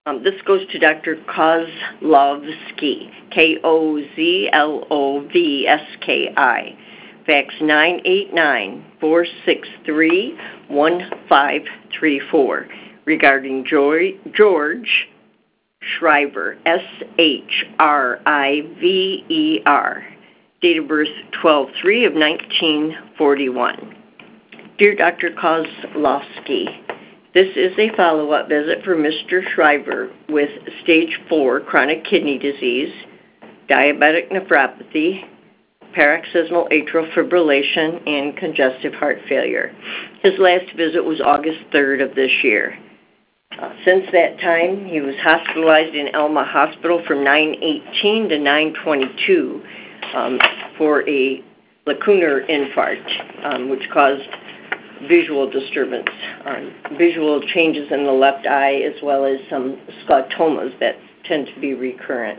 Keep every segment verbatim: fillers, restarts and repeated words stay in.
Um, this goes to Doctor Kozlovski, K O Z L O V S K I, fax nine eight nine, four six three, one five three four, regarding George, George Shriver, S H R I V E R, date of birth twelve three of nineteen forty-one. Dear Doctor Kozlovski, this is a follow-up visit for Mister Shriver with stage four chronic kidney disease, diabetic nephropathy, paroxysmal atrial fibrillation, and congestive heart failure. His last visit was August third of this year. Uh, since that time, he was hospitalized in Elma Hospital from nine eighteen to nine twenty-two um, for a lacunar infarct, um, which caused visual disturbance, um, visual changes in the left eye, as well as some scotomas that tend to be recurrent.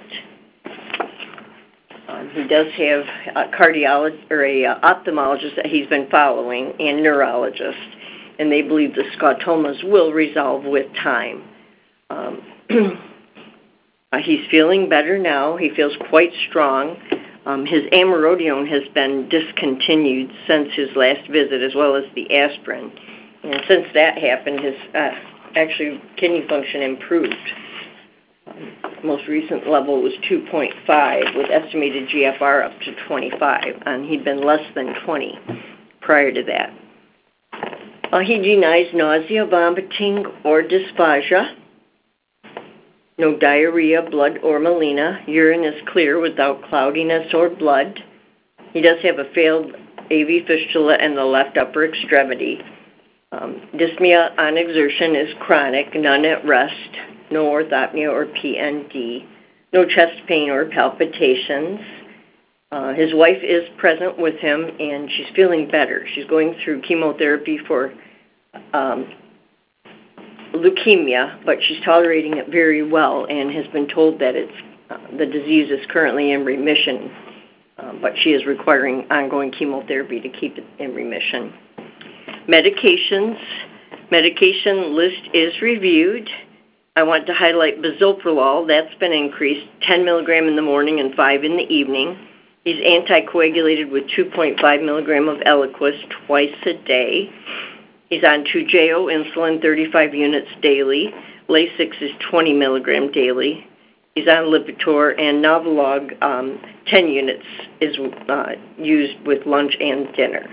Um, he does have a cardiologist or a uh, ophthalmologist that he's been following and neurologist, and they believe the scotomas will resolve with time. Um, uh, he's feeling better now. He feels quite strong. Um, his amiodarone has been discontinued since his last visit, as well as the aspirin. And since that happened, his uh, actually kidney function improved. Um, most recent level was two point five, with estimated G F R up to twenty-five, and he'd been less than twenty prior to that. Uh, he denies nausea, vomiting, or dysphagia. No diarrhea, blood, or melena. Urine is clear without cloudiness or blood. He does have a failed A V fistula in the left upper extremity. Um, dyspnea on exertion is chronic, none at rest. No orthopnea or P N D. No chest pain or palpitations. Uh, his wife is present with him, and she's feeling better. She's going through chemotherapy for um, leukemia, but she's tolerating it very well and has been told that it's uh, the disease is currently in remission, uh, but she is requiring ongoing chemotherapy to keep it in remission. Medications. Medication list is reviewed. I want to highlight bisoprolol. That's been increased, ten milligram in the morning and five in the evening. He's anticoagulated with two point five milligram of Eliquis twice a day. He's on Toujeo insulin, thirty-five units daily. Lasix is twenty milligram daily. He's on Lipitor, and Novolog, um, ten units is uh, used with lunch and dinner.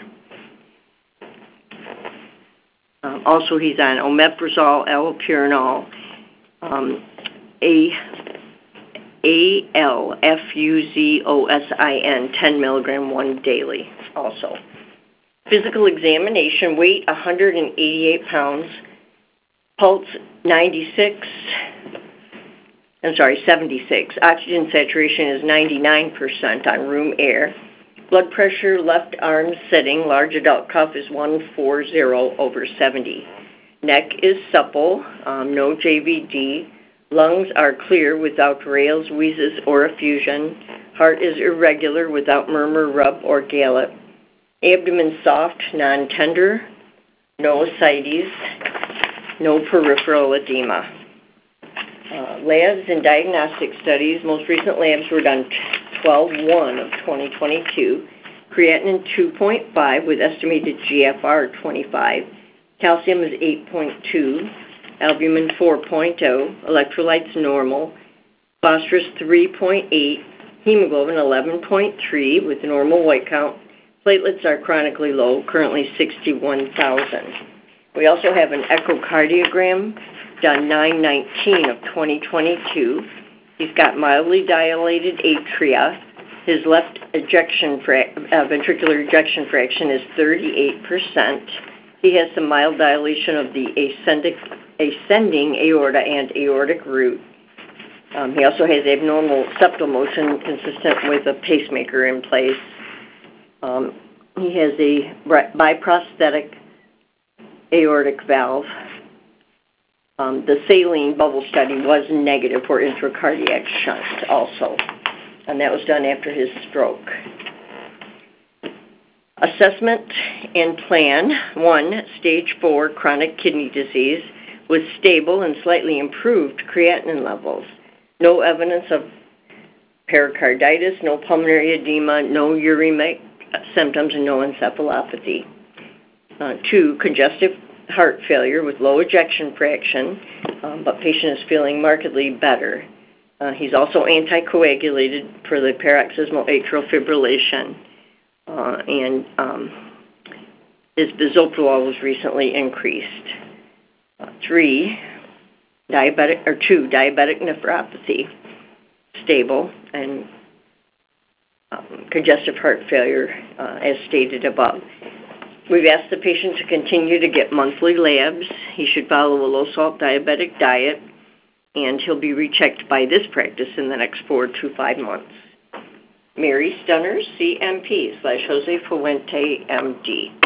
Um, also, he's on omeprazole, allopurinol, um, A, A L F U Z O S I N, ten milligram one daily also. Physical examination, weight one hundred eighty-eight pounds, pulse ninety-six, I'm sorry, seventy-six. Oxygen saturation is ninety-nine percent on room air. Blood pressure, left arm sitting, large adult cuff is one forty over seventy. Neck is supple, um, no J V D. Lungs are clear without rales, wheezes, or effusion. Heart is irregular without murmur, rub, or gallop. Abdomen soft, non-tender, no ascites, no peripheral edema. Uh, labs and diagnostic studies. Most recent labs were done twelve one of twenty twenty-two. Creatinine two point five with estimated G F R twenty-five. Calcium is eight point two. Albumin four point zero. Electrolytes normal. Phosphorus three point eight. Hemoglobin eleven point three with normal white count. Platelets are chronically low, currently sixty-one thousand. We also have an echocardiogram done nine nineteen of twenty twenty-two. He's got mildly dilated atria. His left ejection fra- uh, ventricular ejection fraction is thirty-eight percent. He has some mild dilation of the ascending, ascending aorta and aortic root. Um, he also has abnormal septal motion consistent with a pacemaker in place. Um, he has a biprosthetic aortic valve. Um, the saline bubble study was negative for intracardiac shunt also, and that was done after his stroke. Assessment and plan. One, stage four chronic kidney disease with stable and slightly improved creatinine levels. No evidence of pericarditis, no pulmonary edema, no uremic symptoms, and no encephalopathy. Uh, two, congestive heart failure with low ejection fraction, um, but patient is feeling markedly better. Uh, he's also anticoagulated for the paroxysmal atrial fibrillation, uh, and um, his bisoprolol was recently increased. Uh, three, diabetic or two, diabetic nephropathy, stable, and um, congestive heart failure, uh, as stated above. We've asked the patient to continue to get monthly labs. He should follow a low-salt diabetic diet, and he'll be rechecked by this practice in the next four to five months. Mary Stunner, C M P, slash Jose Fuente, M D.